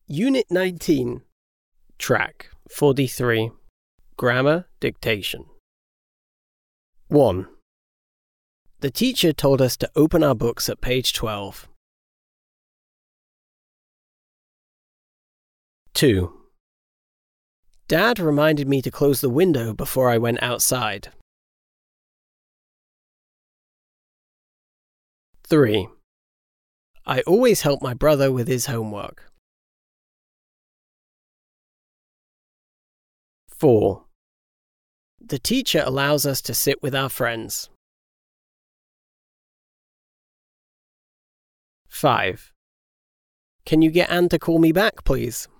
Unit 19, Track 43, Grammar Dictation. 1. The teacher told us to open our books at page 12. 2. Dad reminded me to close the window before I went outside. 3. I always help my brother with his homework. 4. The teacher allows us to sit with our friends. 5. Can you get Anne to call me back, please?